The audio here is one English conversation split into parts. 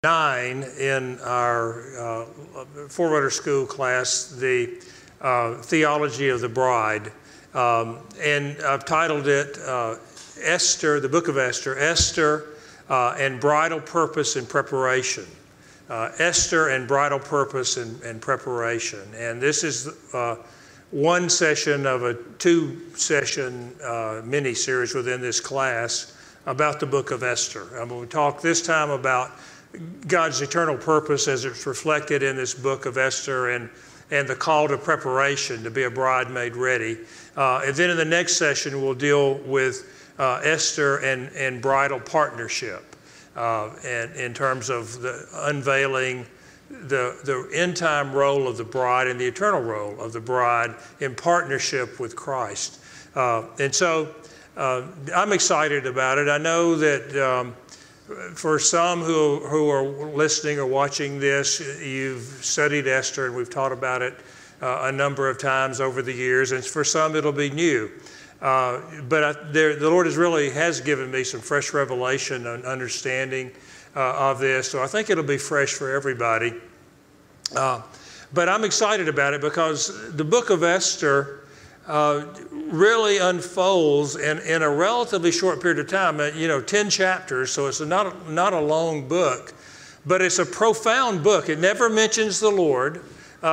9 in our Forerunner School class, the Theology of the Bride. And I've titled it Esther, the Book of Esther, Esther and Bridal Purpose and Preparation. Esther and Bridal Purpose and Preparation. And this is one session of a two-session mini-series within this class about the book of Esther. I'm going to talk this time about God's eternal purpose as it's reflected in this book of Esther and the call to preparation to be a bride made ready. And then in the next session, we'll deal with Esther and bridal partnership and in terms of the unveiling the end-time role of the bride and the eternal role of the bride in partnership with Christ. And so I'm excited about it. I know that for some who are listening or watching this, you've studied Esther and we've taught about it a number of times over the years, and for some it'll be new. But the Lord has given me some fresh revelation and understanding of this, so I think it'll be fresh for everybody. But I'm excited about it because the book of Esther really unfolds in a relatively short period of time, 10 chapters, so it's not a long book, but it's a profound book. It never mentions the Lord.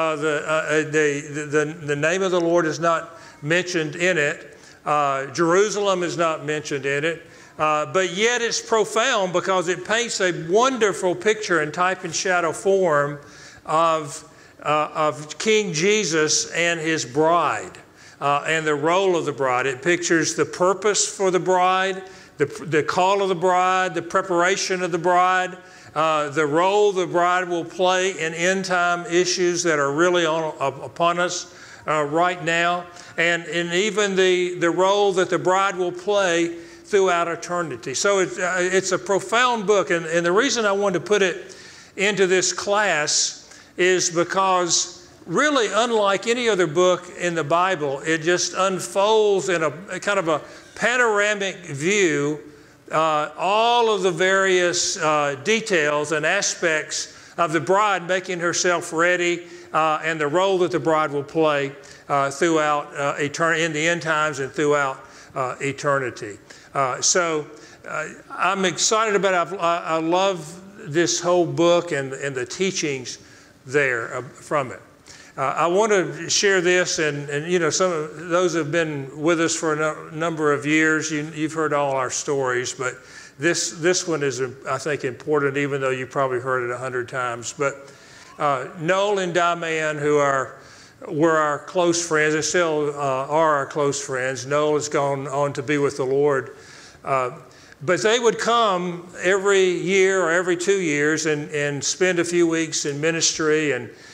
The name of the Lord is not mentioned in it. Jerusalem is not mentioned in it, but yet it's profound because it paints a wonderful picture in type and shadow form of King Jesus and his bride. And the role of the bride. It pictures the purpose for the bride, the call of the bride, the preparation of the bride, the role the bride will play in end-time issues that are really upon us right now, and even the role that the bride will play throughout eternity. So it's a profound book, and the reason I wanted to put it into this class is because really, unlike any other book in the Bible, it just unfolds in a kind of a panoramic view, all of the various details and aspects of the bride making herself ready and the role that the bride will play throughout eternity, in the end times and throughout eternity. So I'm excited about it. I love this whole book and the teachings there from it. I want to share this, and some of those who have been with us for a number of years, you've heard all our stories, but this one is, I think, important, even though you probably heard it 100 times. But Noel and Diane, who were our close friends, and still are our close friends. Noel has gone on to be with the Lord. But they would come every year or every 2 years and spend a few weeks in ministry.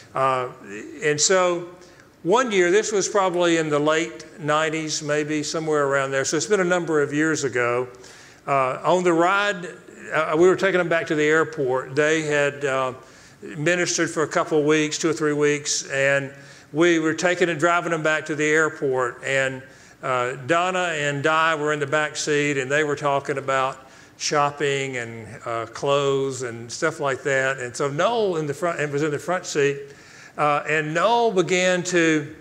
And so one year, this was probably in the late 90s, maybe somewhere around there. So it's been a number of years ago. On the ride, we were taking them back to the airport. They had ministered for a couple of weeks, 2 or 3 weeks, and we were driving them back to the airport. And Donna and Di were in the back seat, and they were talking about shopping and clothes and stuff like that. And so Noel was in the front seat. And Noel began to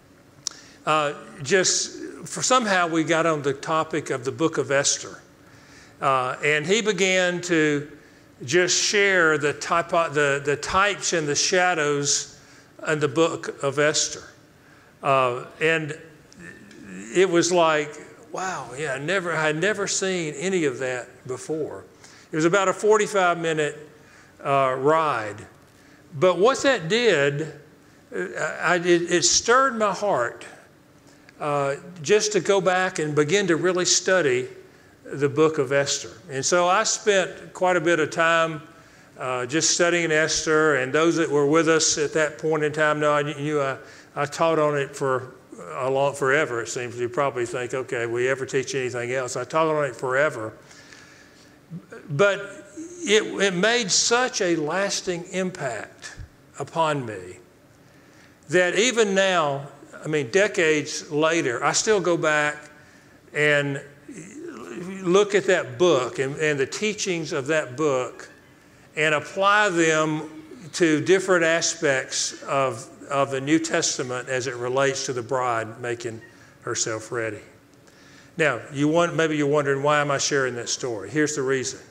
somehow we got on the topic of the book of Esther. And he began to just share the types and the shadows in the book of Esther. And it was like, wow, yeah, I had never seen any of that before. It was about a 45-minute ride. But what that did, it stirred my heart just to go back and begin to really study the book of Esther. And so I spent quite a bit of time just studying Esther, and those that were with us at that point in time know I taught on it for forever, it seems. You probably think, okay, will you ever teach anything else? I taught on it forever. But it made such a lasting impact upon me that even now, decades later, I still go back and look at that book and the teachings of that book and apply them to different aspects of the New Testament as it relates to the bride making herself ready. Now, maybe you're wondering, why am I sharing that story? Here's the reason.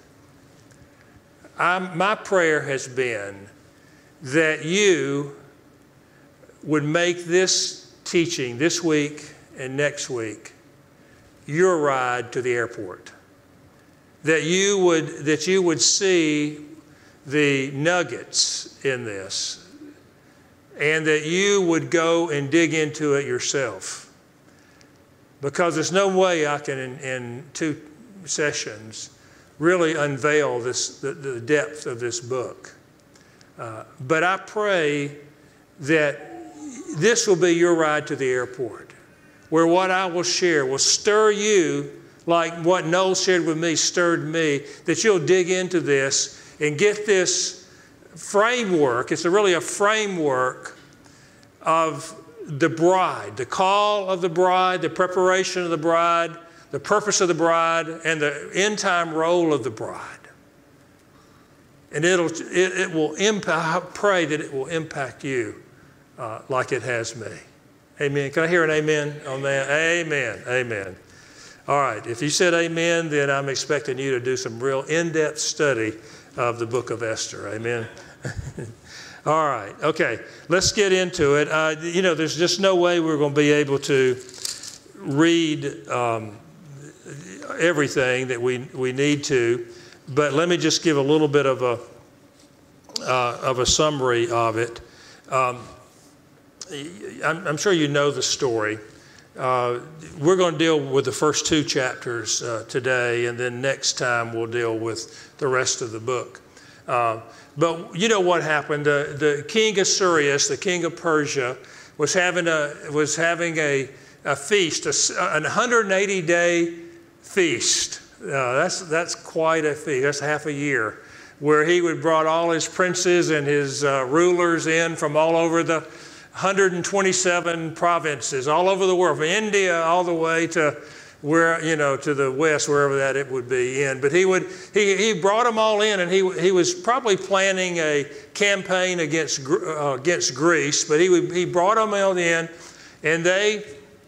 My prayer has been that you would make this teaching this week and next week your ride to the airport. That you would see the nuggets in this, and that you would go and dig into it yourself. Because there's no way I can, in 2 sessions, really unveil the depth of this book. But I pray that this will be your ride to the airport, where what I will share will stir you like what Noel shared with me stirred me, that you'll dig into this and get this framework. It's really a framework of the bride, the call of the bride, the preparation of the bride, the purpose of the bride, and the end time role of the bride. And it will impact, I pray that it will impact you like it has me. Amen. Can I hear an amen on that? Amen. Amen. All right. If you said amen, then I'm expecting you to do some real in-depth study of the book of Esther. Amen. All right. Okay. Let's get into it. There's just no way we're going to be able to read everything that we need to, but let me just give a little bit of a summary of it. I'm sure you know the story. We're going to deal with the first 2 chapters today, and then next time we'll deal with the rest of the book. But you know what happened? The king Assuerus, the king of Persia, was having a feast, a 180-day feast. That's quite a feast. That's half a year, where he would brought all his princes and his rulers in from all over the 127 provinces, all over the world, from India all the way to where, to the west, wherever that it would be in. But he brought them all in, and he was probably planning a campaign against Greece. But he brought them all in, and they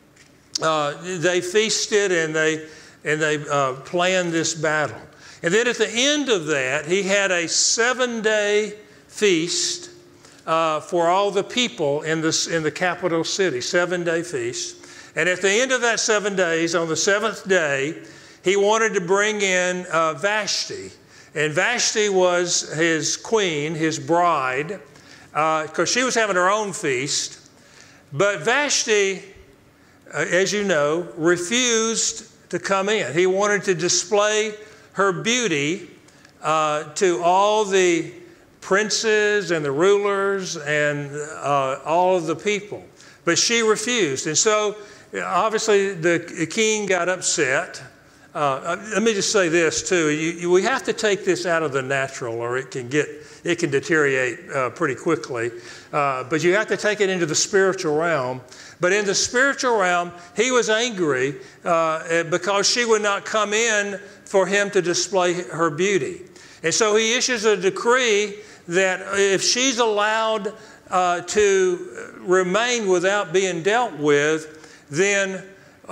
feasted and they planned this battle. And then at the end of that, he had a 7-day feast for all the people in the capital city, 7-day feast. And at the end of that 7 days, on the 7th day, he wanted to bring in Vashti. And Vashti was his queen, his bride, because she was having her own feast. But Vashti, as you know, refused to come in. He wanted to display her beauty to all the princes and the rulers and all of the people. But she refused. And so obviously the king got upset. Let me just say this too. We have to take this out of the natural, or it can deteriorate pretty quickly. But you have to take it into the spiritual realm. But in the spiritual realm, he was angry because she would not come in for him to display her beauty. And so he issues a decree that if she's allowed to remain without being dealt with, then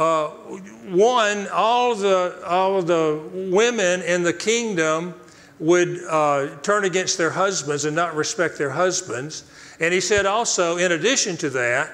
all of the women in the kingdom would turn against their husbands and not respect their husbands. And he said also, in addition to that,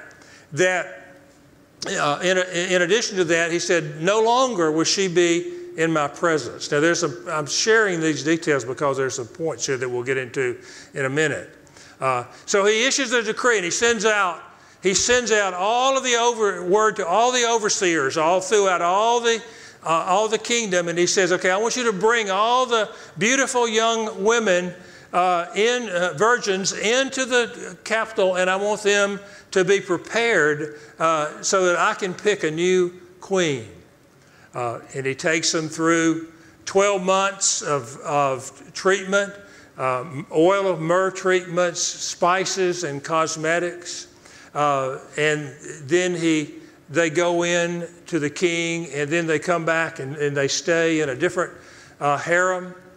he said, no longer will she be in my presence. Now, I'm sharing these details because there's some points here that we'll get into in a minute. So he issues a decree, and he sends out all of the word to all the overseers, all throughout all the kingdom, and he says, okay, I want you to bring all the beautiful young women, virgins, into the capital, and I want them to be prepared so that I can pick a new queen. And he takes them through 12 months of treatment, oil of myrrh treatments, spices and cosmetics. And then they go in to the king, and then they come back and they stay in a different harem.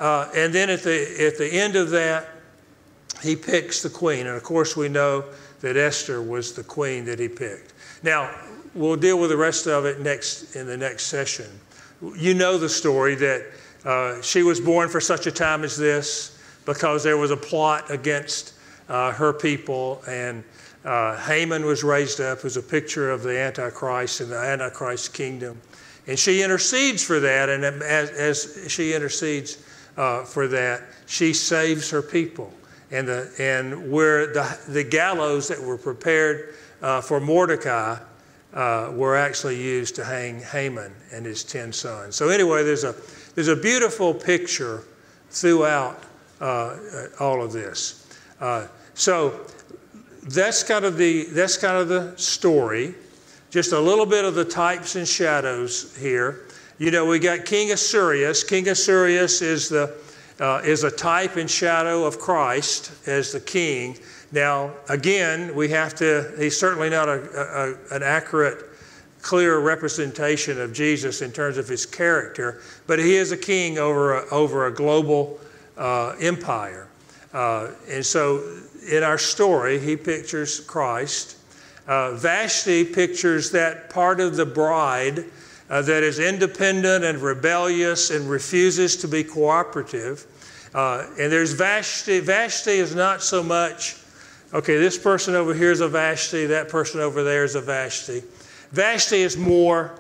And then at the end of that, he picks the queen. And of course, we know that Esther was the queen that he picked. Now, we'll deal with the rest of it in the next session. You know the story that she was born for such a time as this because there was a plot against her people, and Haman was raised up, who's a picture of the Antichrist and the Antichrist kingdom. And she intercedes for that, and as she intercedes for that, she saves her people. And where the gallows that were prepared for Mordecai were actually used to hang Haman and his 10 sons. So anyway, there's a beautiful picture throughout all of this. So that's kind of the story. Just a little bit of the types and shadows here. You know, we got King Assuerus. King Assuerus is a type and shadow of Christ as the king. Now, again, he's certainly not an accurate, clear representation of Jesus in terms of his character, but he is a king over a global empire. And so in our story, he pictures Christ. Vashti pictures that part of the bride that is independent and rebellious and refuses to be cooperative. And there's Vashti. Vashti is not so much, okay, this person over here is a Vashti, that person over there is a Vashti. Vashti is more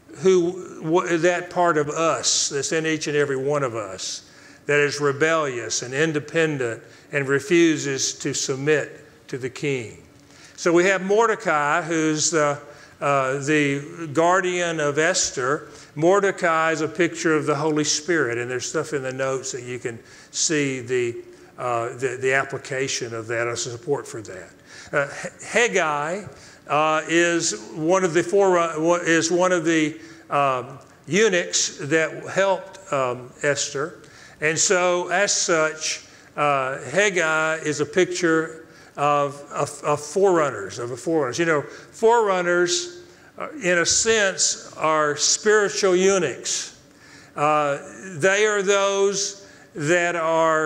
that part of us that's in each and every one of us that is rebellious and independent and refuses to submit to the king. So we have Mordecai, who's the guardian of Esther. Mordecai is a picture of the Holy Spirit, and there's stuff in the notes that you can see the application of that as support for that. Haggai is one of the eunuchs that helped Esther, and so as such, Haggai is a picture of forerunners. You know, forerunners, in a sense, are spiritual eunuchs. They are those that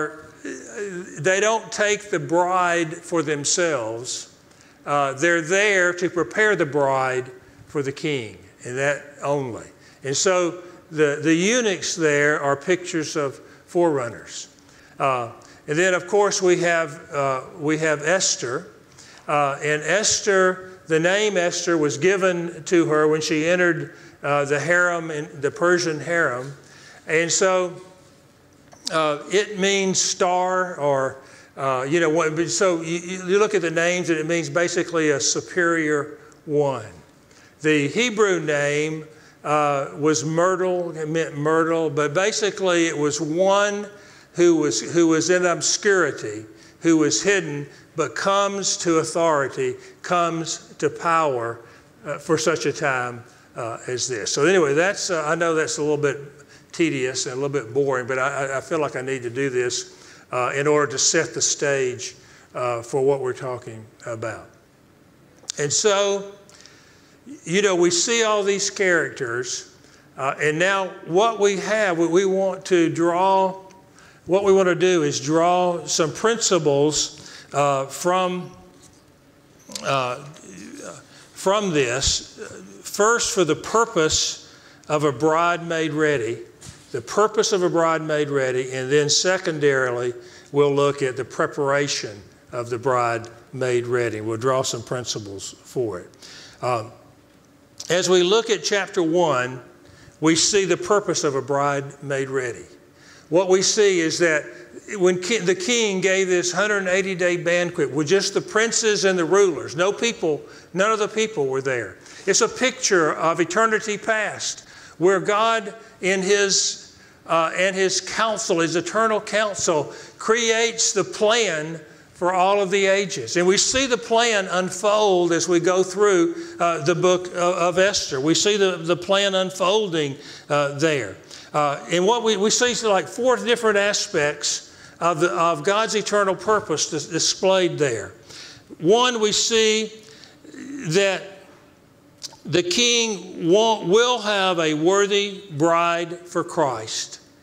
they don't take the bride for themselves. They're there to prepare the bride for the king, and that only. And so the eunuchs there are pictures of forerunners. And then, of course, we have Esther. And Esther, the name Esther was given to her when she entered the harem, the Persian harem. And so it means star, or, you know, so you look at the names and it means basically a superior one. The Hebrew name was Myrtle. It meant myrtle, but basically it was one who was in obscurity, who was hidden, but comes to authority, comes to power for such a time as this. So anyway, I know that's a little bit tedious and a little bit boring, but I feel like I need to do this in order to set the stage for what we're talking about. And so, you know, we see all these characters, and now what we have, what we want to do is draw some principles from this. First, for the purpose of a bride made ready, the purpose of a bride made ready, and then secondarily, we'll look at the preparation of the bride made ready. We'll draw some principles for it. As we look at chapter 1, we see the purpose of a bride made ready. What we see is that when the king gave this 180-day banquet with just the princes and the rulers, none of the people were there. It's a picture of eternity past, where God in his counsel, his eternal counsel, creates the plan for all of the ages. And we see the plan unfold as we go through the book of Esther. We see the plan unfolding there. And what we see is like 4 different aspects of God's eternal purpose displayed there. One, we see that the king will have a worthy bride for Christ.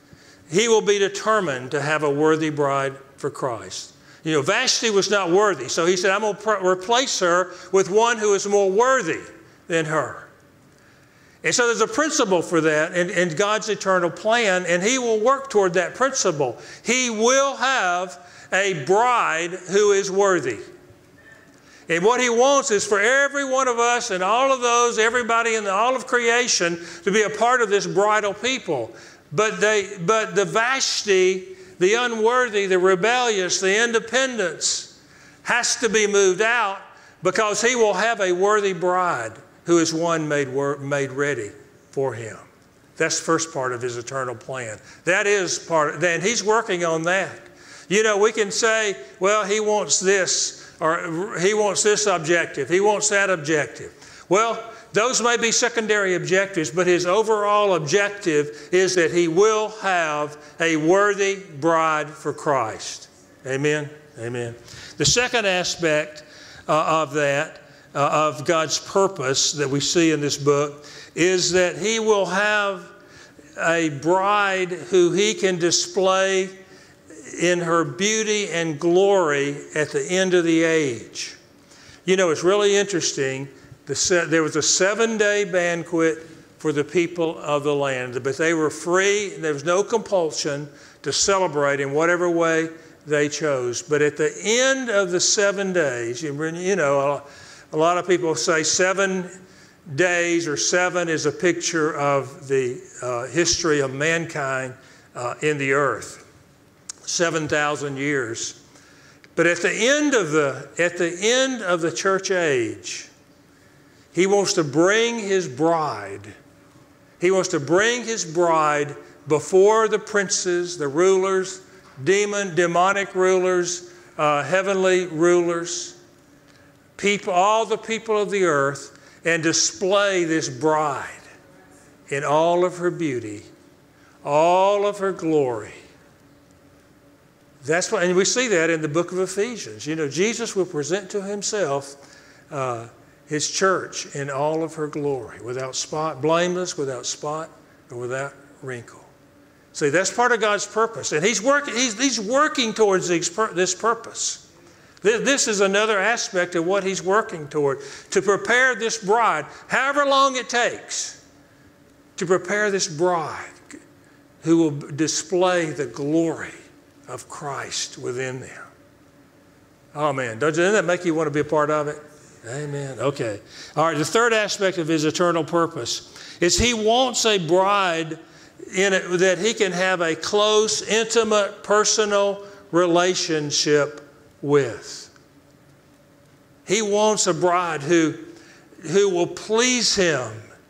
he will be determined to have a worthy bride for Christ. You know, Vashti was not worthy, so he said, I'm going to replace her with one who is more worthy than her. And so there's a principle for that in God's eternal plan, and he will work toward that principle. He will have a bride who is worthy. And what he wants is for every one of us and all of those, everybody in all of creation to be a part of this bridal people. But the Vashti, the unworthy, the rebellious, the independents has to be moved out, because he will have a worthy bride who is one made ready for him. That's the first part of his eternal plan. That is part, and he's working on that. You know, we can say, well, he wants this, or he wants this objective, he wants that objective. Well, those may be secondary objectives, but his overall objective is that he will have a worthy bride for Christ. Amen? Amen. The second aspect of that, of God's purpose that we see in this book, is that he will have a bride who he can display in her beauty and glory at the end of the age. You know, it's really interesting. There was a 7-day banquet for the people of the land, but they were free. There was no compulsion to celebrate in whatever way they chose. But at the end of the 7 days, you know, a lot of people say 7 days or 7 is a picture of the history of mankind in the earth, 7,000 years. But at the end of the church age, he wants to bring his bride. He wants to bring his bride before the princes, the rulers, demonic rulers, heavenly rulers, people, all the people of the earth, and display this bride in all of her beauty, all of her glory. That's what, and we see that in the book of Ephesians. You know, Jesus will present to himself his church in all of her glory, without spot, blameless, without spot, or without wrinkle. See, that's part of God's purpose, and he's working towards this purpose. This is another aspect of what he's working toward, to prepare this bride, however long it takes, to prepare this bride who will display the glory of Christ within them. Oh man, doesn't that make you want to be a part of it? Amen. Okay. All right, the third aspect of his eternal purpose is he wants a bride in it that he can have a close, intimate, personal relationship with. He wants a bride who will please him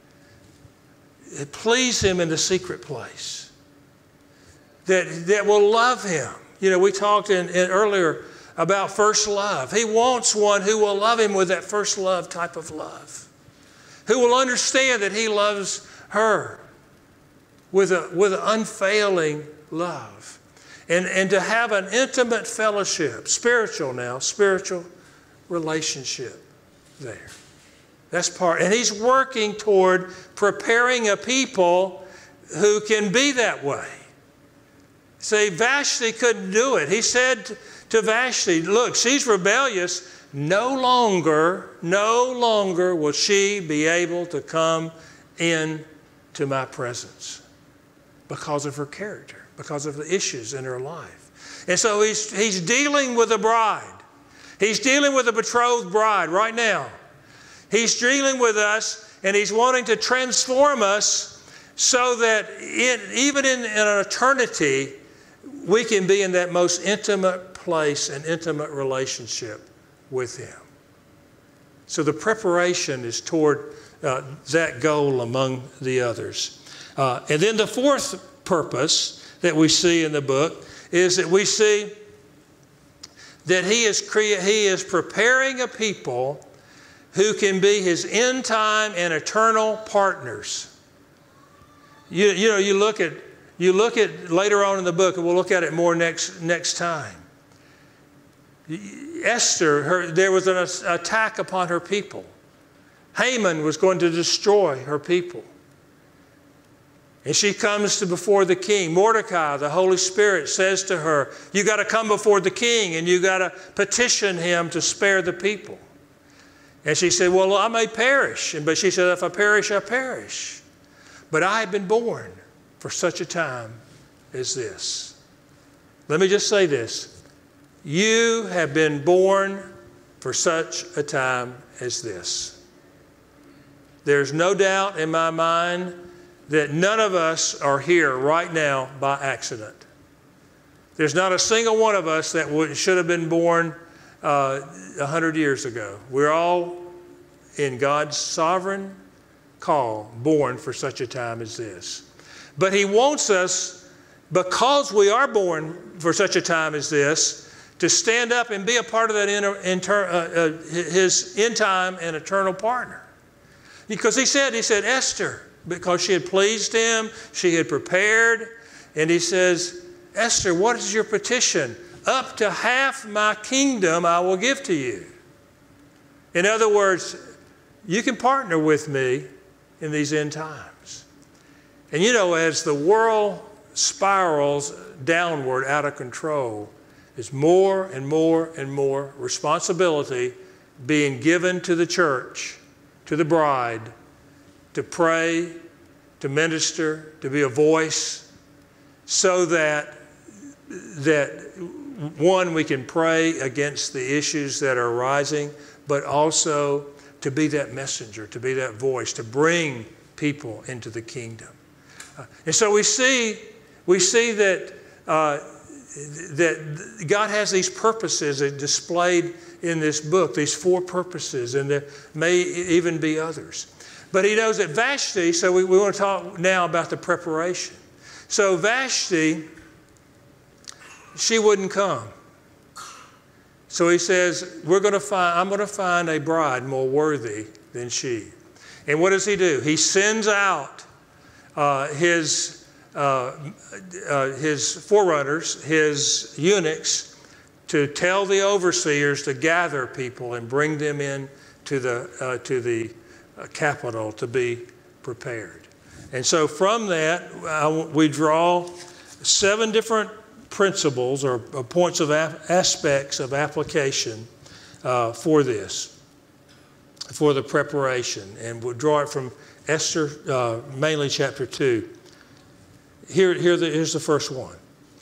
in the secret place, that will love him. You know, we talked earlier about first love. He wants one who will love him with that first love type of love, who will understand that he loves her with an unfailing love, and to have an intimate fellowship, spiritual relationship there. That's part, and he's working toward preparing a people who can be that way. See, Vashti couldn't do it. He said to Vashti, look, she's rebellious. No longer will she be able to come into my presence because of her character, because of the issues in her life. And so he's dealing with a bride. He's dealing with a betrothed bride right now. He's dealing with us, and he's wanting to transform us so that even in an eternity, we can be in that most intimate place and intimate relationship with him. So the preparation is toward that goal among the others. And then the fourth purpose that we see in the book is that we see that he is preparing a people who can be his end time and eternal partners. You know, you look at later on in the book, and we'll look at it more next time. Esther, there was an attack upon her people. Haman was going to destroy her people. And she comes to before the king. Mordecai, the Holy Spirit, says to her, you got to come before the king and you got to petition him to spare the people. And she said, well, I may perish. But she said, if I perish, I perish. But I have been born for such a time as this. Let me just say this. You have been born for such a time as this. There's no doubt in my mind that none of us are here right now by accident. There's not a single one of us that should have been born 100 years ago. We're all in God's sovereign call, born for such a time as this. But He wants us, because we are born for such a time as this, to stand up and be a part of that His end time and eternal partner. Because He said, Esther, because she had pleased Him, she had prepared, and He says, Esther, what is your petition? Up to half my kingdom I will give to you. In other words, you can partner with me in these end times. And you know, as the world spirals downward out of control, there's more and more and more responsibility being given to the church, to the bride, to pray, to minister, to be a voice, so that one, we can pray against the issues that are arising, but also to be that messenger, to be that voice, to bring people into the kingdom. And so we see that that God has these purposes displayed in this book, these 4 purposes, and there may even be others. But He knows that Vashti, so we want to talk now about the preparation. So Vashti, she wouldn't come. So He says, I'm going to find a bride more worthy than she. And what does He do? He sends out his forerunners, his eunuchs, to tell the overseers to gather people and bring them in to the capital to be prepared. And so from that, we draw 7 different principles or points of aspects of application for this, for the preparation. And we'll draw it from Esther, mainly chapter 2. Here's the first one.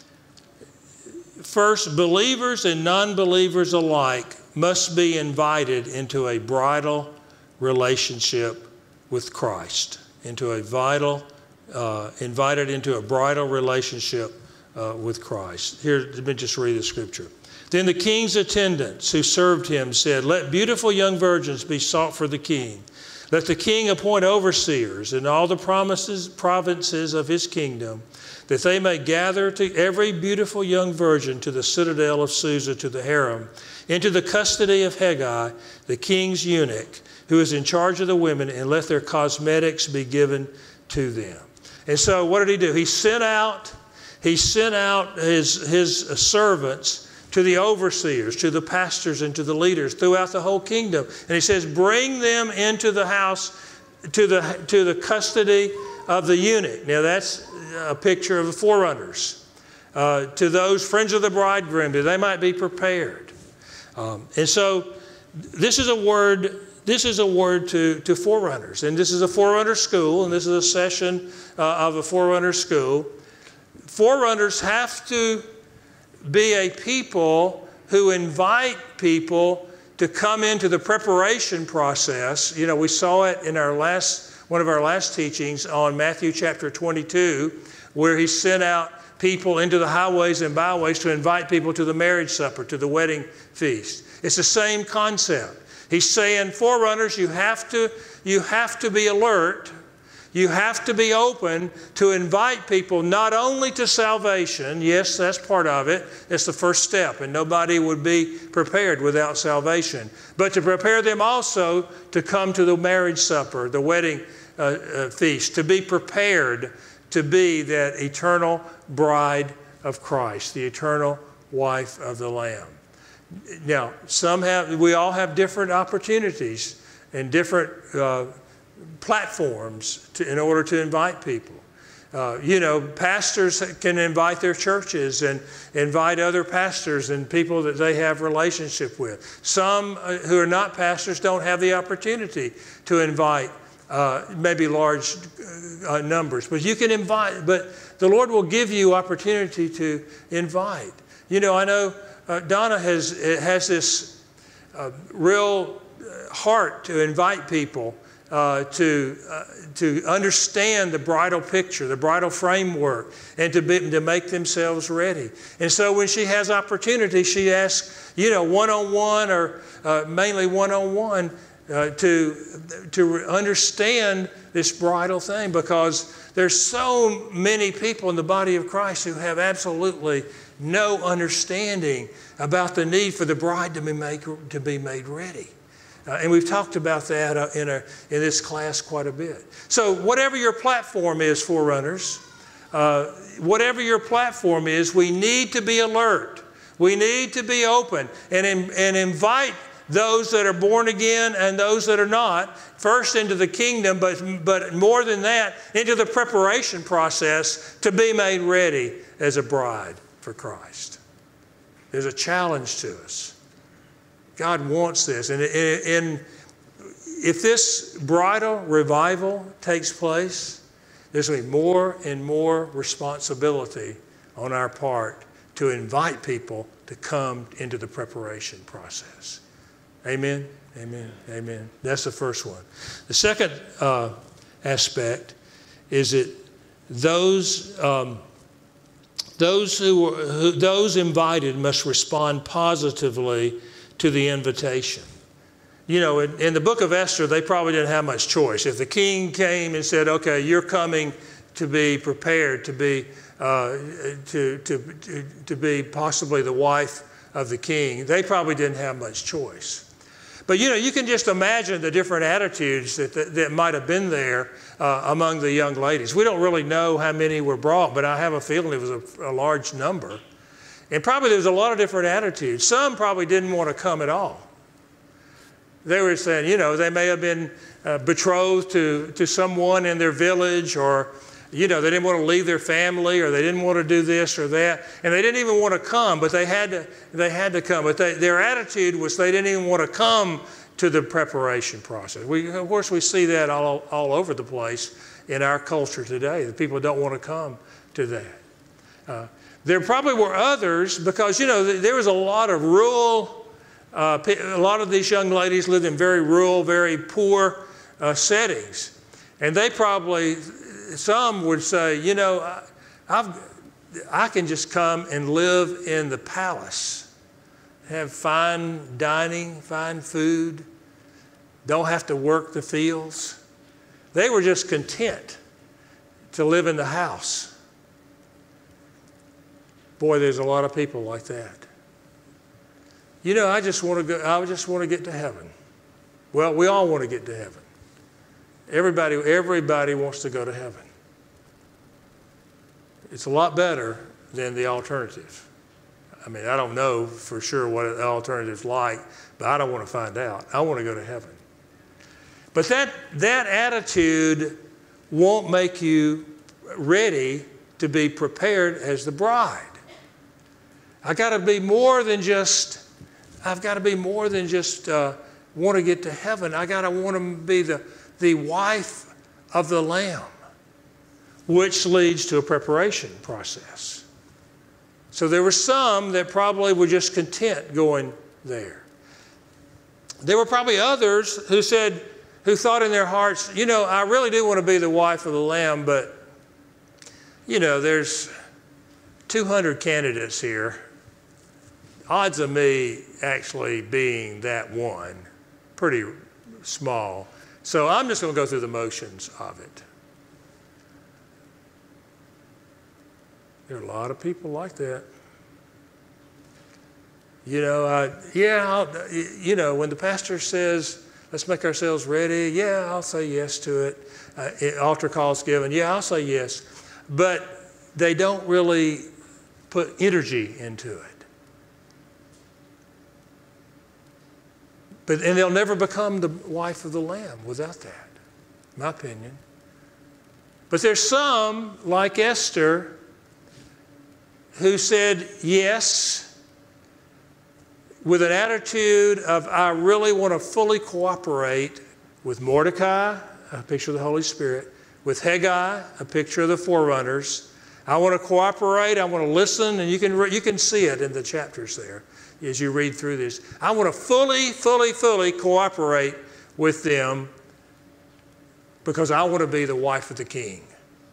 First, believers and non-believers alike must be invited into a bridal relationship with Christ, invited into a bridal relationship with Christ. Here, let me just read the scripture. Then the king's attendants who served him said, let beautiful young virgins be sought for the king. Let the king appoint overseers in all the provinces of his kingdom, that they may gather to every beautiful young virgin to the citadel of Susa, to the harem, into the custody of Hegai, the king's eunuch, who is in charge of the women, and let their cosmetics be given to them. And so what did he do? He sent out his servants to the overseers, to the pastors, and to the leaders throughout the whole kingdom. And he says, bring them into the house, to the custody of the eunuch. Now that's a picture of the forerunners. To those friends of the bridegroom, that they might be prepared. And so this is a word to forerunners. And this is a forerunner school, and this is a session of a forerunner school. Forerunners have to be a people who invite people to come into the preparation process. You know, we saw it in one of our last teachings on Matthew chapter 22, where He sent out people into the highways and byways to invite people to the marriage supper, to the wedding feast. It's the same concept. He's saying, forerunners, you have to be alert. You have to be open to invite people not only to salvation. Yes, that's part of it. It's the first step, and nobody would be prepared without salvation. But to prepare them also to come to the marriage supper, the wedding feast, to be prepared to be that eternal bride of Christ, the eternal wife of the Lamb. Now, we all have different opportunities and different platforms in order to invite people. Pastors can invite their churches and invite other pastors and people that they have relationship with. Some who are not pastors don't have the opportunity to invite maybe large numbers. But you can invite, but the Lord will give you opportunity to invite. I know Donna has this real heart to invite people to understand the bridal picture, the bridal framework, and to make themselves ready. And so when she has opportunity, she asks, one-on-one or mainly one-on-one to understand this bridal thing, because there's so many people in the body of Christ who have absolutely no understanding about the need for the bride to be made ready. And we've talked about that in this class quite a bit. So whatever your platform is, Forerunners, whatever your platform is, we need to be alert. We need to be open and invite those that are born again and those that are not, first into the kingdom, but more than that, into the preparation process to be made ready as a bride for Christ. There's a challenge to us. God wants this. And if this bridal revival takes place, there's going to be more and more responsibility on our part to invite people to come into the preparation process. Amen? Amen. Amen. That's the first one. The second aspect is that those invited must respond positively to the invitation. In the book of Esther, they probably didn't have much choice. If the king came and said, "Okay, you're coming to be prepared to be to be possibly the wife of the king," they probably didn't have much choice. But you can just imagine the different attitudes that might have been there among the young ladies. We don't really know how many were brought, but I have a feeling it was a large number. And probably there's a lot of different attitudes. Some probably didn't want to come at all. They were saying, they may have been betrothed to someone in their village, or, they didn't want to leave their family, or they didn't want to do this or that. And they didn't even want to come, but they had to come. But their attitude was they didn't even want to come to the preparation process. Of course, we see that all over the place in our culture today. The people don't want to come to that. There probably were others, because, there was a lot of rural, a lot of these young ladies lived in very rural, very poor settings. And they probably, some would say, I can just come and live in the palace, have fine dining, fine food, don't have to work the fields. They were just content to live in the house. Boy, there's a lot of people like that. I just want to go. I just want to get to heaven. Well, we all want to get to heaven. Everybody wants to go to heaven. It's a lot better than the alternative. I mean, I don't know for sure what the alternative's like, but I don't want to find out. I want to go to heaven. But that attitude won't make you ready to be prepared as the bride. I've got to be more than just want to get to heaven. I got to want to be the wife of the Lamb, which leads to a preparation process. So there were some that probably were just content going there. There were probably others who thought in their hearts, I really do want to be the wife of the Lamb, but, there's 200 candidates here. Odds of me actually being that one, pretty small. So I'm just going to go through the motions of it. There are a lot of people like that. When the pastor says, let's make ourselves ready, I'll say yes to it. Altar call's given, I'll say yes. But they don't really put energy into it. And they'll never become the wife of the Lamb without that, in my opinion. But there's some, like Esther, who said yes with an attitude of, I really want to fully cooperate with Mordecai, a picture of the Holy Spirit, with Haggai, a picture of the forerunners. I want to cooperate, I want to listen, and you can see it in the chapters there as you read through this. I want to fully cooperate with them because I want to be the wife of the king.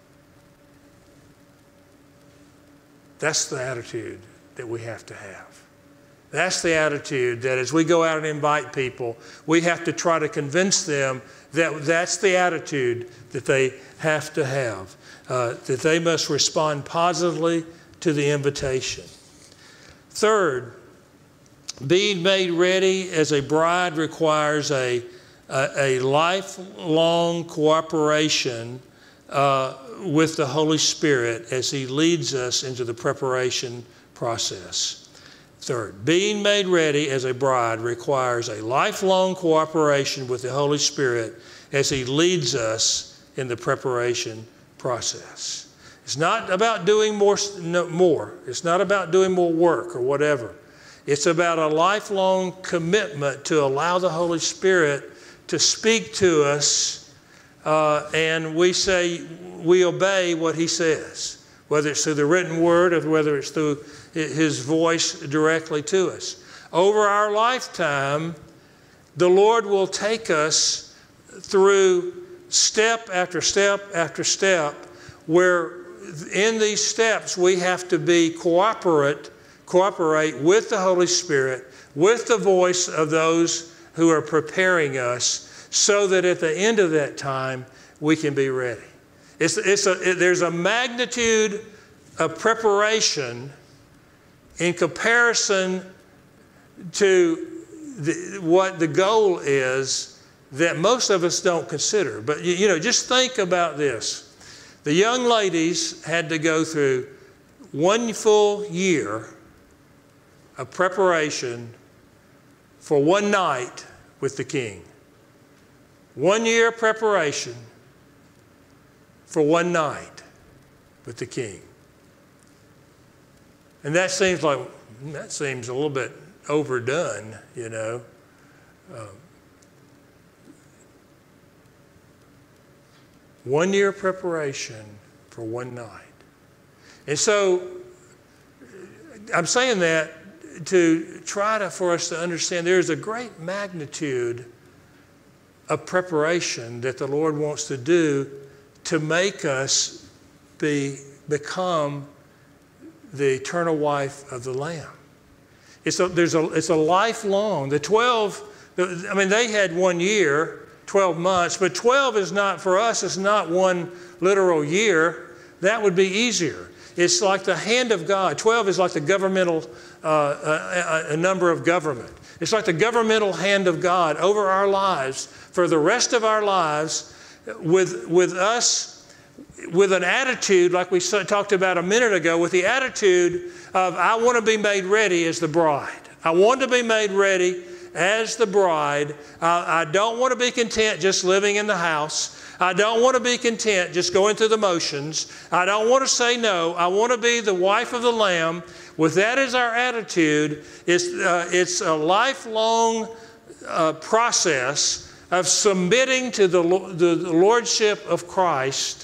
That's the attitude that we have to have. That's the attitude that as we go out and invite people, we have to try to convince them that that's the attitude that they have to have, that they must respond positively to the invitation. Third, being made ready as a bride requires a lifelong cooperation with the Holy Spirit as He leads us into the preparation process. Third, being made ready as a bride requires a lifelong cooperation with the Holy Spirit as He leads us in the preparation process. It's not about doing more. It's not about doing more work or whatever. It's about a lifelong commitment to allow the Holy Spirit to speak to us, and we obey what He says, whether it's through the written word or whether it's through His voice directly to us. Over our lifetime, the Lord will take us through step after step after step, where in these steps we have to be cooperate with the Holy Spirit, with the voice of those who are preparing us, so that at the end of that time we can be ready. There's a magnitude of preparation in comparison to what the goal is that most of us don't consider. But just think about this. The young ladies had to go through 1 full year of preparation for one night with the king. 1 year preparation for one night with the king. And that seems a little bit overdone, 1 year preparation for one night. And so I'm saying that to try for us to understand there's a great magnitude of preparation that the Lord wants to do to make us become the eternal wife of the Lamb. It's a lifelong. The 12, they had 1 year, 12 months, but 12 is not, for us, it's not one literal year. That would be easier. It's like the hand of God. 12 is like the governmental, a number of government. It's like the governmental hand of God over our lives for the rest of our lives, with us, with an attitude like we talked about a minute ago, with the attitude of, I want to be made ready as the bride. I want to be made ready as the bride. I don't want to be content just living in the house. I don't want to be content just going through the motions. I don't want to say no. I want to be the wife of the Lamb. With that as our attitude, it's a lifelong process of submitting to the Lordship of Christ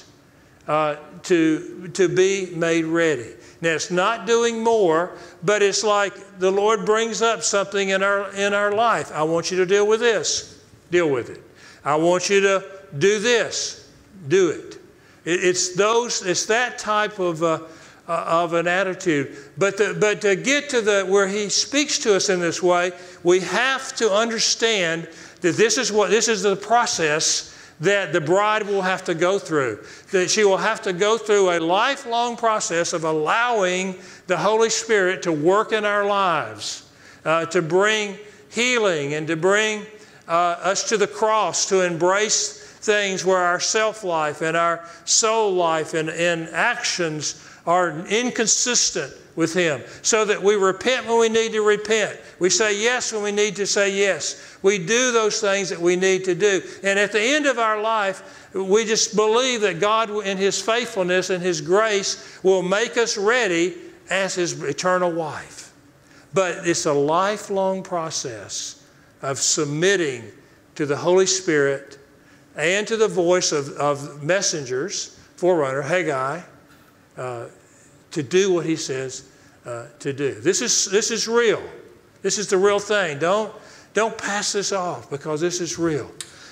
to be made ready. Now, it's not doing more, but it's like the Lord brings up something in our life. I want you to deal with this. Deal with it. I want you to do this. Do it. It's that type of an attitude. But to get to where He speaks to us in this way, we have to understand that this is the process that the bride will have to go through. That she will have to go through a lifelong process of allowing the Holy Spirit to work in our lives, to bring healing and to bring us to the cross, to embrace things where our self-life and our soul life and actions are inconsistent with Him, so that we repent when we need to repent. We say yes when we need to say yes. We do those things that we need to do. And at the end of our life, we just believe that God in His faithfulness and His grace will make us ready as His eternal wife. But it's a lifelong process of submitting to the Holy Spirit and to the voice of messengers, forerunner, Haggai, to do what He says to do. This is real. This is the real thing. Don't pass this off, because this is real.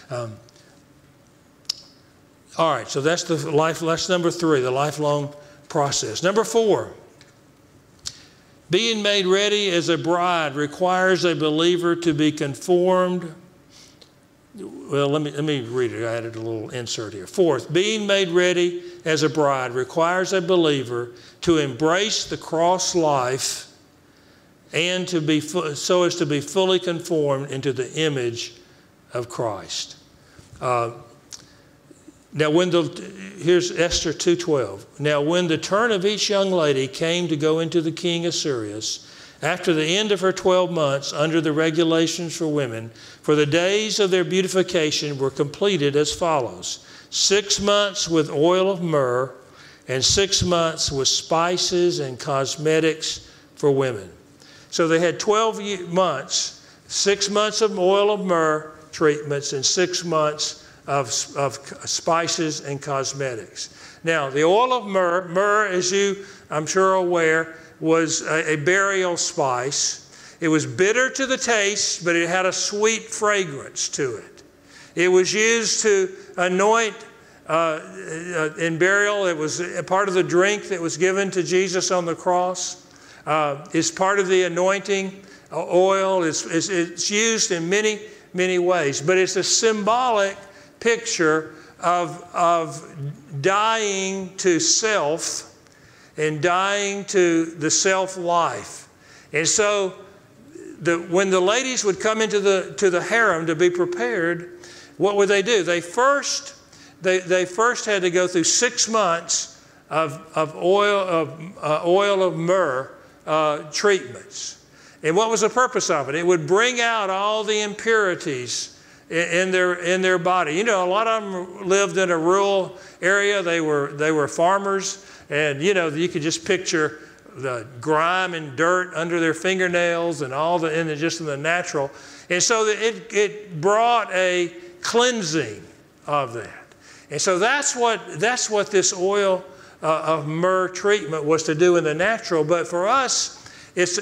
All right, so that's that's number 3, the lifelong process. Number 4, being made ready as a bride requires a believer to be conformed. Well, let me read it. I added a little insert here. 4th, being made ready as a bride requires a believer to embrace the cross life and to be so as to be fully conformed into the image of Christ. Now, here's Esther 2:12. Now, when the turn of each young lady came to go into the king Ahasuerus, after the end of her 12 months under the regulations for women, for the days of their beautification were completed as follows: 6 months with oil of myrrh, and 6 months with spices and cosmetics for women. So they had 12 months, 6 months of oil of myrrh treatments, and 6 months of spices and cosmetics. Now, the oil of myrrh, as you, I'm sure, are aware, was a burial spice. It was bitter to the taste, but it had a sweet fragrance to it. It was used to anoint in burial. It was a part of the drink that was given to Jesus on the cross. It's part of the anointing oil. It's used in many, many ways, but it's a symbolic picture of dying to self and dying to the self-life. And so when the ladies would come into the harem to be prepared, what would they do? They first had to go through 6 months of oil of myrrh treatments. And what was the purpose of it? It would bring out all the impurities in their body. You know, a lot of them lived in a rural area. They were farmers, and you know, you could just picture the grime and dirt under their fingernails and all just in the natural. And so it brought a cleansing of that. And so that's what this oil of myrrh treatment was to do in the natural. But for us, it's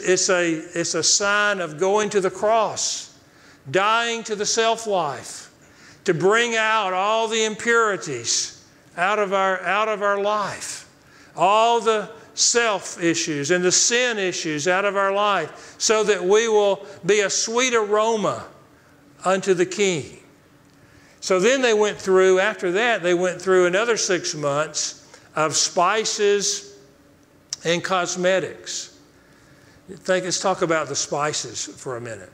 a sign of going to the cross, dying to the self-life, to bring out all the impurities out of our life, all the self issues and the sin issues out of our life, so that we will be a sweet aroma unto the King. So then after that, they went through another 6 months of spices and cosmetics. Let's talk about the spices for a minute.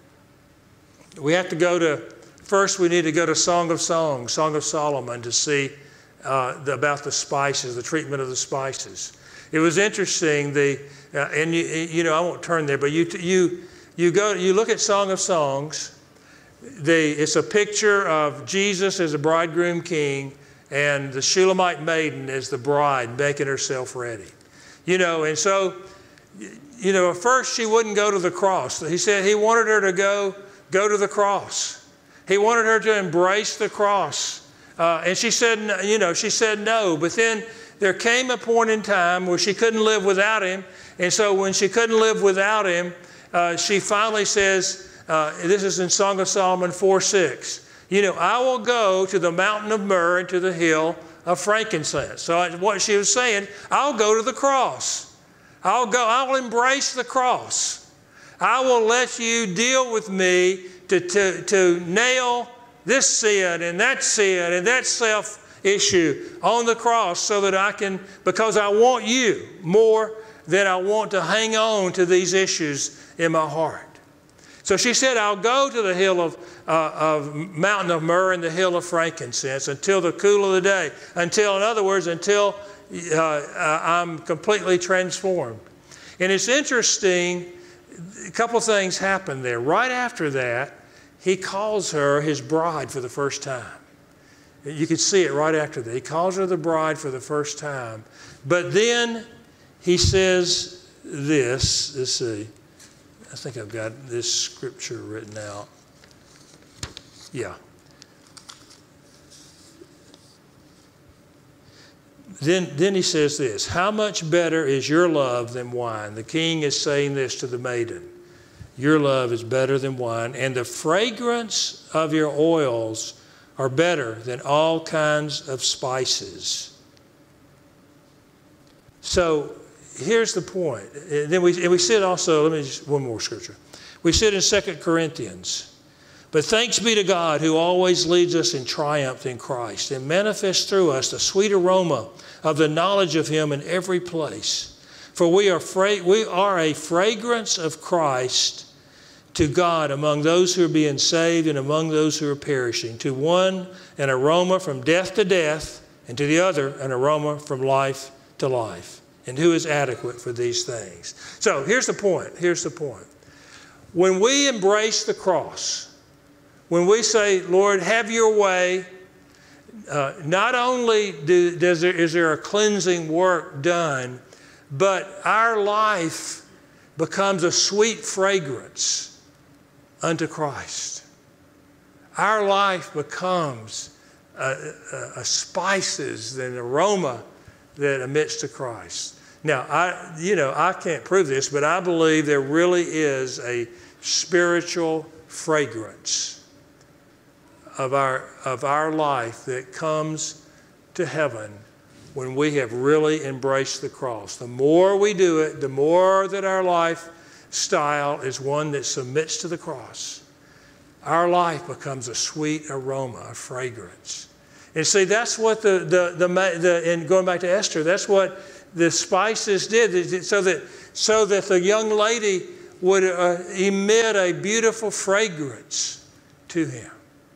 We have to first we need to go to Song of Songs, Song of Solomon, to see about the spices, the treatment of the spices. It was interesting, and you know, I won't turn there, but you look at Song of Songs. It's a picture of Jesus as a bridegroom king, and the Shulamite maiden as the bride making herself ready. You know, and so, you know, at first she wouldn't go to the cross. He said he wanted her to go to the cross. He wanted her to embrace the cross. And she said no. But then there came a point in time where she couldn't live without him. And so when she couldn't live without him, she finally says, this is in Song of Solomon 4:6. You know, I will go to the mountain of myrrh and to the hill of frankincense. So what she was saying, I'll go to the cross. I'll embrace the cross. I will let you deal with me to nail this sin and that self issue on the cross, so that because I want you more than I want to hang on to these issues in my heart. So she said, I'll go to the hill of mountain of myrrh and the hill of frankincense until the cool of the day. In other words, until I'm completely transformed. And it's interesting, a couple things happen there. Right after that, he calls her his bride for the first time. You can see it right after that. He calls her the bride for the first time. But then he says this. Let's see. I think I've got this scripture written out. Yeah. Then he says this, how much better is your love than wine? The king is saying this to the maiden. Your love is better than wine, and the fragrance of your oils are better than all kinds of spices. So here's the point. And then we see it also, let me just, one more scripture. We see it in 2 Corinthians. But thanks be to God who always leads us in triumph in Christ and manifests through us the sweet aroma of the knowledge of him in every place. For we are a fragrance of Christ to God among those who are being saved and among those who are perishing. To one, an aroma from death to death, and to the other, an aroma from life to life. And who is adequate for these things? So here's the point. Here's the point. When we embrace the cross, when we say, Lord, have your way, not only is there a cleansing work done, but our life becomes a sweet fragrance unto Christ. Our life becomes a spices and aroma that emits to Christ. Now, I can't prove this, but I believe there really is a spiritual fragrance of our life that comes to heaven when we have really embraced the cross. The more we do it, the more that our lifestyle is one that submits to the cross. Our life becomes a sweet aroma, a fragrance. And see, that's what and going back to Esther, that's what the spices did, so that the young lady would emit a beautiful fragrance to him.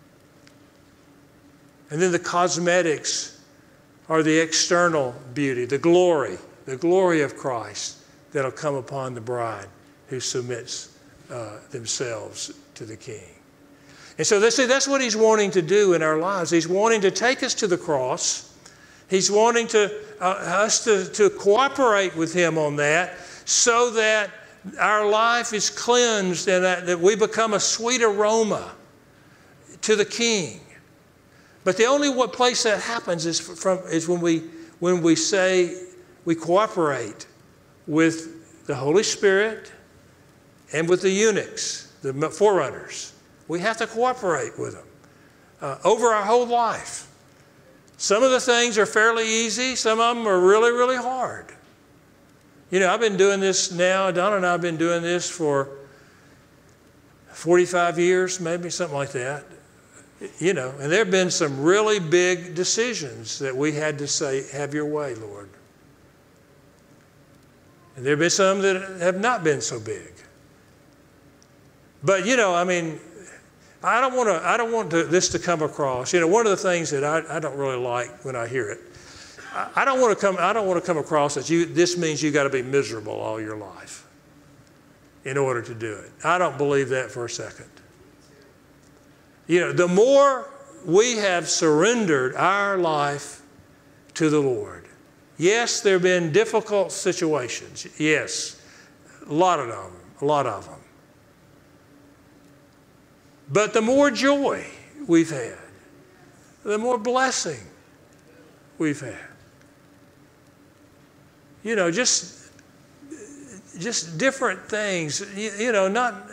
And then the cosmetics are the external beauty, the glory of Christ that'll come upon the bride who submits themselves to the King. And so that's what he's wanting to do in our lives. He's wanting to take us to the cross. He's wanting us to cooperate with him on that so that our life is cleansed and that we become a sweet aroma to the King. But the only place that happens is when we say we cooperate with the Holy Spirit and with the eunuchs, the forerunners. We have to cooperate with them over our whole life. Some of the things are fairly easy. Some of them are really, really hard. You know, I've been doing this now. Donna and I have been doing this for 45 years, maybe, something like that. You know, and there have been some really big decisions that we had to say, have your way, Lord. And there have been some that have not been so big. But, you know, I mean, I don't want this to come across. You know, one of the things that I don't really like when I hear it, I don't want to come across that this means you got to be miserable all your life in order to do it. I don't believe that for a second. You know, the more we have surrendered our life to the Lord. Yes, there have been difficult situations. Yes, a lot of them. But the more joy we've had, the more blessing we've had. You know, just different things. You know, not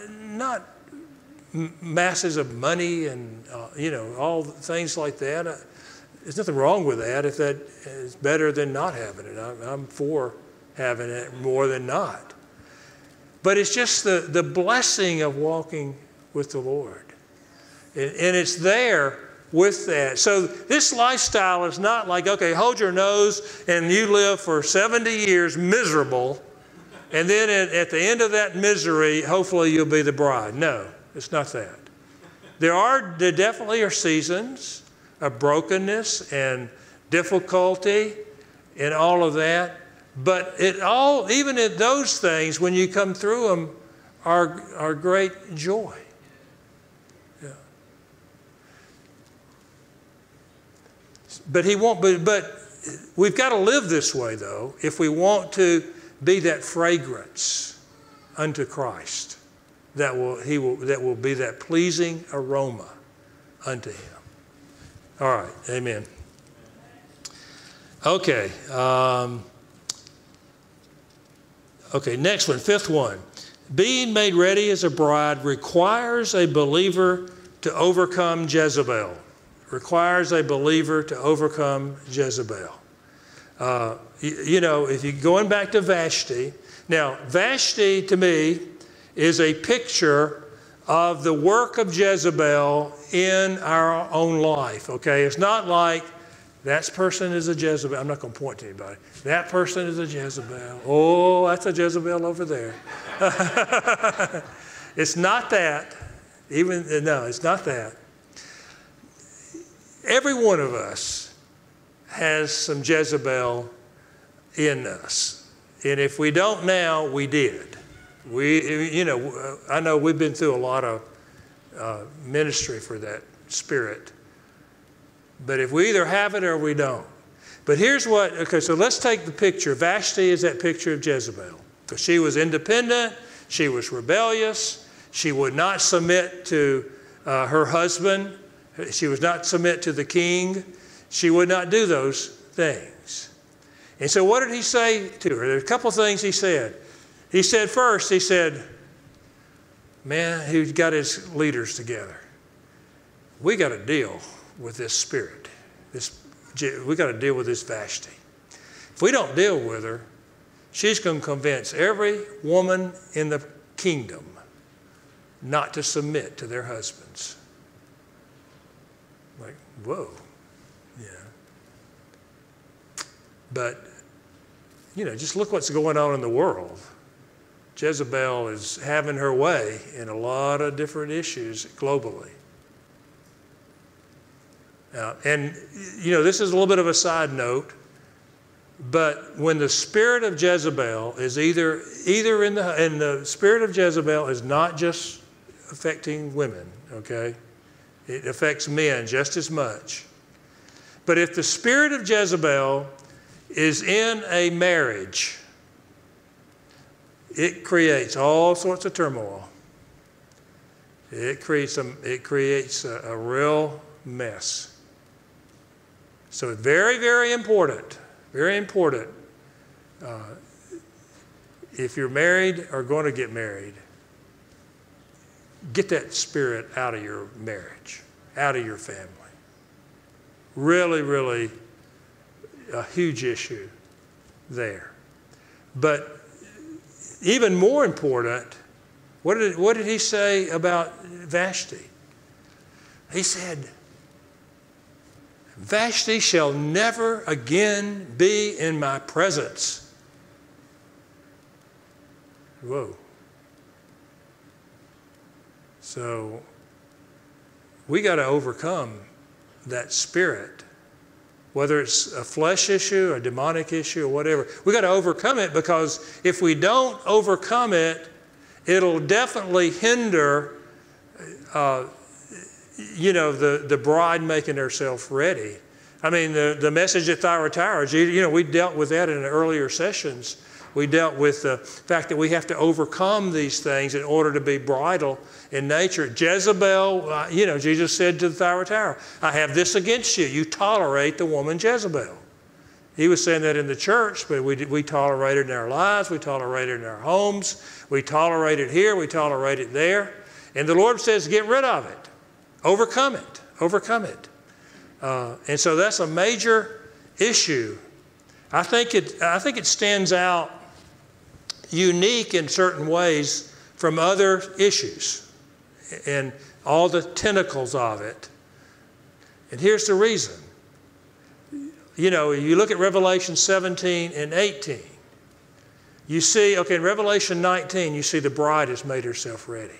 masses of money and you know, all things like that. There's nothing wrong with that if that is better than not having it. I'm for having it more than not. But it's just the blessing of walking with the Lord. And it's there with that. So this lifestyle is not like, okay, hold your nose and you live for 70 years miserable, and then at the end of that misery, hopefully you'll be the bride. No, it's not that. There definitely are seasons of brokenness and difficulty and all of that. But even in those things, when you come through them, are great joy. Yeah. But we've got to live this way, though, if we want to be that fragrance unto Christ. That will be that pleasing aroma unto Him. All right, amen. Okay. Okay, next one, fifth one. Being made ready as a bride requires a believer to overcome Jezebel. Requires a believer to overcome Jezebel. If you're going back to Vashti, now Vashti to me is a picture of the work of Jezebel in our own life, okay? It's not like that person is a Jezebel. I'm not going to point to anybody. That person is a Jezebel. Oh, that's a Jezebel over there. It's not that. No, it's not that. Every one of us has some Jezebel in us. And if we don't now, we did. I know we've been through a lot of ministry for that spirit. But if we either have it or we don't. But here's so let's take the picture. Vashti is that picture of Jezebel. Because she was independent, she was rebellious, she would not submit to her husband, she would not submit to the king, she would not do those things. And so what did he say to her? There are a couple of things he said. He said first, man, he got his leaders together. We got to deal with this spirit. We got to deal with this Vashti. If we don't deal with her, she's going to convince every woman in the kingdom not to submit to their husbands. Like, whoa, yeah. But, just look what's going on in the world. Jezebel is having her way in a lot of different issues globally. This is a little bit of a side note, but when the spirit of Jezebel is either in the spirit of Jezebel is not just affecting women, okay? It affects men just as much. But if the spirit of Jezebel is in a marriage, it creates all sorts of turmoil. It creates a real mess. So very, very important, very important. If you're married or going to get married, get that spirit out of your marriage, out of your family. Really, really a huge issue there. But even more important, what did he say about Vashti? He said, Vashti shall never again be in my presence. Whoa. So we got to overcome that spirit, whether it's a flesh issue, a demonic issue, or whatever. We got to overcome it, because if we don't overcome it, it'll definitely hinder the bride making herself ready. I mean, the message at Thyatira, we dealt with that in the earlier sessions. We dealt with the fact that we have to overcome these things in order to be bridal in nature. Jezebel, Jesus said to the Thyatira, I have this against you. You tolerate the woman Jezebel. He was saying that in the church, but we tolerate it in our lives. We tolerate it in our homes. We tolerate it here. We tolerate it there. And the Lord says, get rid of it. Overcome it. Overcome it. And so that's a major issue. I think it stands out unique in certain ways from other issues and all the tentacles of it. And here's the reason. You look at Revelation 17 and 18. You see, in Revelation 19, you see the bride has made herself ready.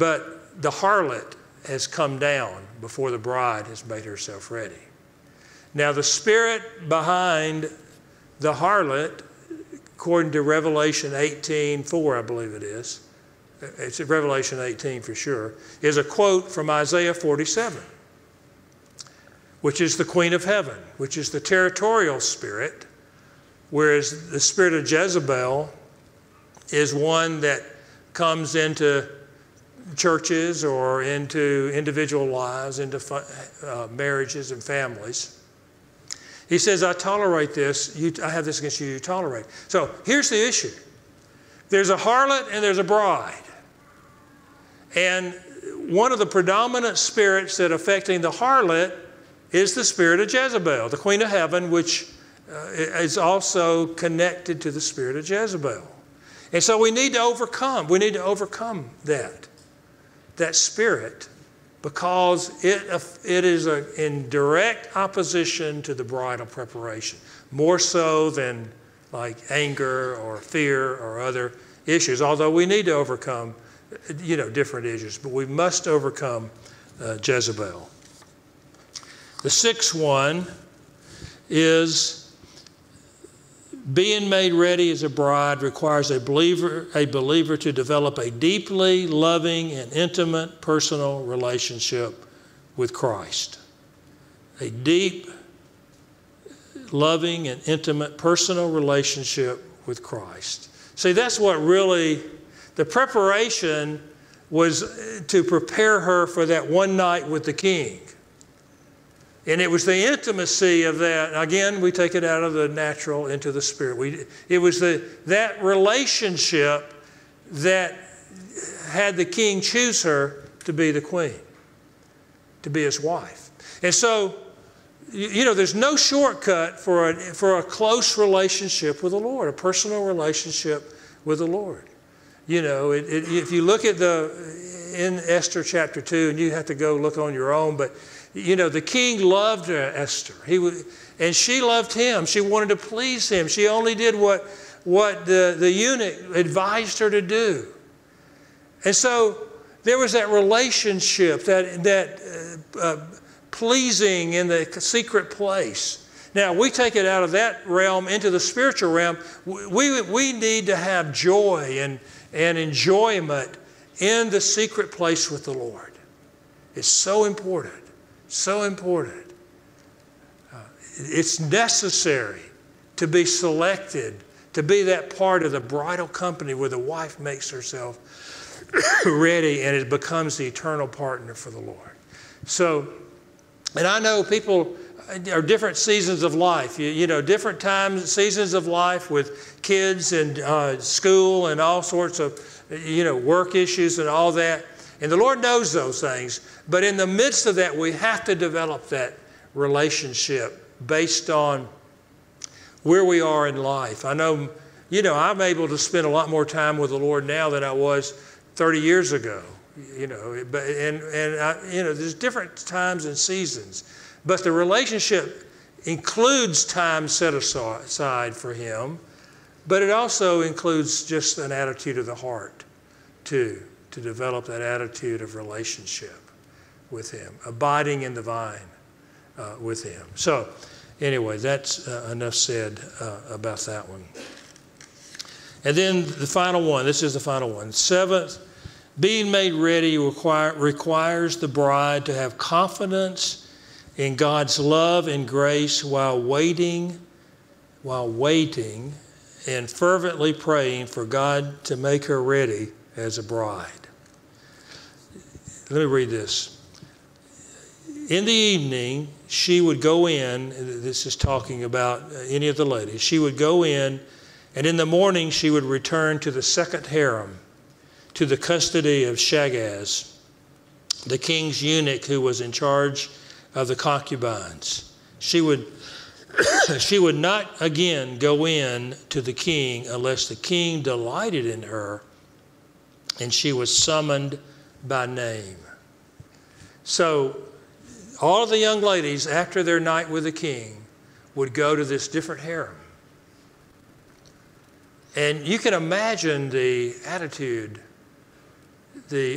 But the harlot has come down before the bride has made herself ready. Now the spirit behind the harlot, according to Revelation 18:4, I believe it is, it's Revelation 18 for sure, is a quote from Isaiah 47, which is the queen of heaven, which is the territorial spirit, whereas the spirit of Jezebel is one that comes into churches or into individual lives, into marriages and families. He says, I tolerate this. I have this against you, you tolerate. So here's the issue. There's a harlot and there's a bride. And one of the predominant spirits that affecting the harlot is the spirit of Jezebel, the queen of heaven, which is also connected to the spirit of Jezebel. And so we need to overcome that spirit, because it is in direct opposition to the bridal preparation, more so than like anger or fear or other issues, although we need to overcome different issues, but we must overcome Jezebel. The sixth one is being made ready as a bride requires a believer to develop a deeply loving and intimate personal relationship with Christ. A deep, loving, and intimate personal relationship with Christ. See, that's what really, the preparation was to prepare her for that one night with the king. And it was the intimacy of that. Again, we take it out of the natural into the spirit. It was that relationship that had the king choose her to be the queen, to be his wife. And so, there's no shortcut for a close relationship with the Lord, a personal relationship with the Lord. If you look at in Esther chapter 2, and you have to go look on your own, but the king loved Esther. And she loved him. She wanted to please him. She only did what the eunuch advised her to do. And so there was that relationship, that pleasing in the secret place. Now, we take it out of that realm into the spiritual realm. We need to have joy and enjoyment in the secret place with the Lord. It's so important. So important. It's necessary to be selected, to be that part of the bridal company where the wife makes herself ready and it becomes the eternal partner for the Lord. So, and I know people are different seasons of life, different times, seasons of life with kids and school and all sorts of, work issues and all that. And the Lord knows those things. But in the midst of that, we have to develop that relationship based on where we are in life. I know, I'm able to spend a lot more time with the Lord now than I was 30 years ago. There's different times and seasons. But the relationship includes time set aside for Him, but it also includes just an attitude of the heart too, to develop that attitude of relationship with Him, abiding in the vine with Him. So anyway, that's enough said about that one. And then the final one, this is the final one. Seventh, being made ready requires the bride to have confidence in God's love and grace while waiting and fervently praying for God to make her ready as a bride. Let me read this. In the evening, she would go in, this is talking about any of the ladies, she would go in, and in the morning she would return to the second harem, to the custody of Shagaz, the king's eunuch who was in charge of the concubines. She would not again go in to the king unless the king delighted in her and she was summoned by name. So all of the young ladies, after their night with the king, would go to this different harem. And you can imagine the attitude, the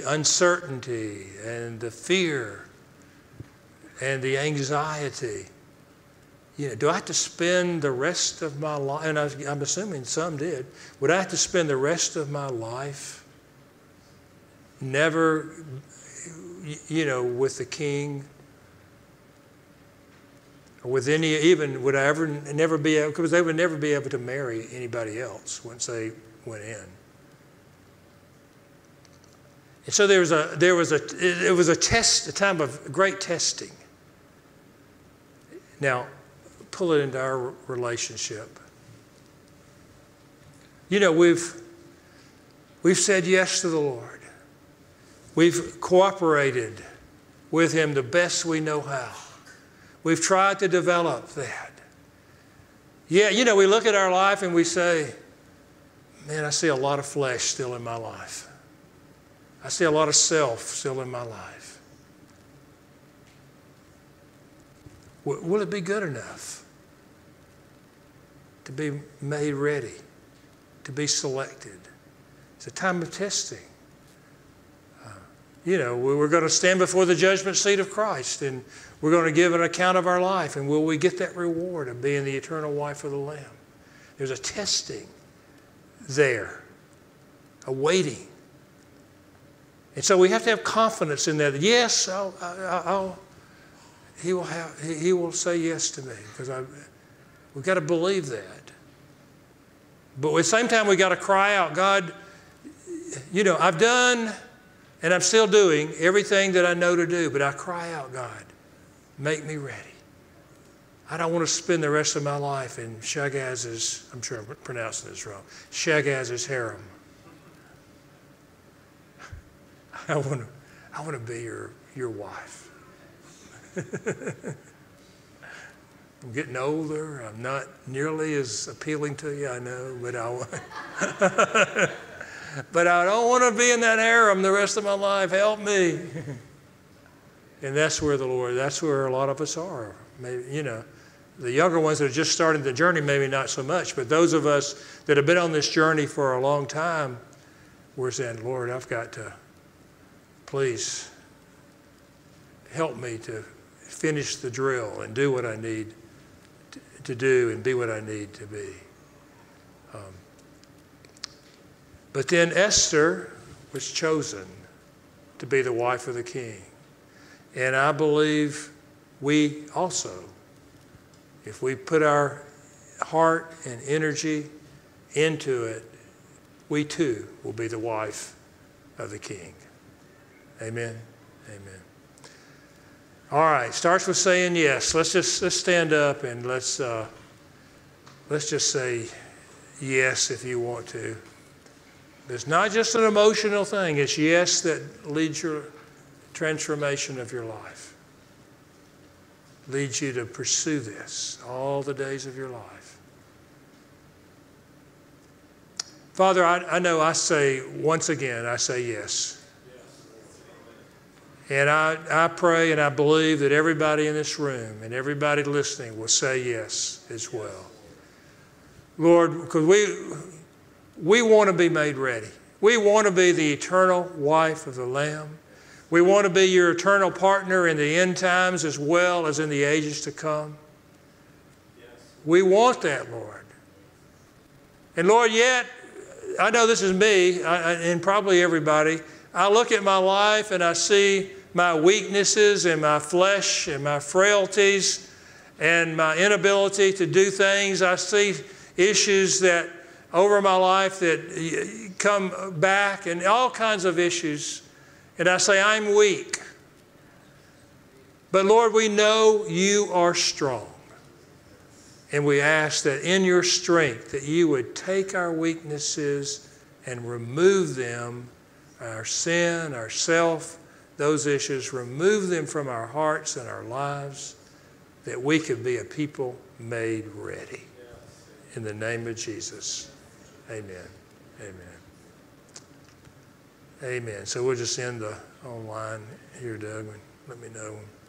uncertainty and the fear and the anxiety do I have to spend the rest of my life, and I'm assuming some did, would I have to spend the rest of my life never, with the king? Or with any, even would I ever never be able, because they would never be able to marry anybody else once they went in. And so it was a test, a time of great testing. Now, pull it into our relationship. We've said yes to the Lord. We've cooperated with Him the best we know how. We've tried to develop that. Yeah, we look at our life and we say, man, I see a lot of flesh still in my life. I see a lot of self still in my life. Will it be good enough to be made ready, to be selected? It's a time of testing. We're going to stand before the judgment seat of Christ, and we're going to give an account of our life, and will we get that reward of being the eternal wife of the Lamb? There's a testing there, a waiting. And so we have to have confidence in that. Yes, He will say yes to me, because we've got to believe that. But at the same time, we've got to cry out, God, I've done and I'm still doing everything that I know to do, but I cry out, God, make me ready. I don't want to spend the rest of my life in Shaggaz's, I'm sure I'm pronouncing this wrong, Shaggaz's harem. I want to be your wife. I'm getting older. I'm not nearly as appealing to you, I know, but but I don't want to be in that harem the rest of my life. Help me. And that's where that's where a lot of us are. Maybe, the younger ones that are just starting the journey, maybe not so much, but those of us that have been on this journey for a long time, we're saying, Lord, I've got to, please help me to finish the drill and do what I need to do and be what I need to be. But then Esther was chosen to be the wife of the king. And I believe we also, if we put our heart and energy into it, we too will be the wife of the king. Amen. Amen. All right, starts with saying yes. Let's stand up and let's just say yes if you want to. It's not just an emotional thing. It's yes that leads your transformation of your life. Leads you to pursue this all the days of your life. Father, I know I say, once again, I say yes. And I pray and I believe that everybody in this room and everybody listening will say yes as well. Lord, because we want to be made ready. We want to be the eternal wife of the Lamb. We want to be your eternal partner in the end times as well as in the ages to come. Yes. We want that, Lord. And Lord, yet, I know this is me and probably everybody. I look at my life and I see my weaknesses and my flesh and my frailties and my inability to do things. I see issues that over my life that come back and all kinds of issues. And I say, I'm weak. But Lord, we know you are strong. And we ask that in your strength that you would take our weaknesses and remove them, our sin, our self, those issues, remove them from our hearts and our lives, that we could be a people made ready. In the name of Jesus. Amen. Amen. Amen. So we'll just end the online here, Doug, and let me know.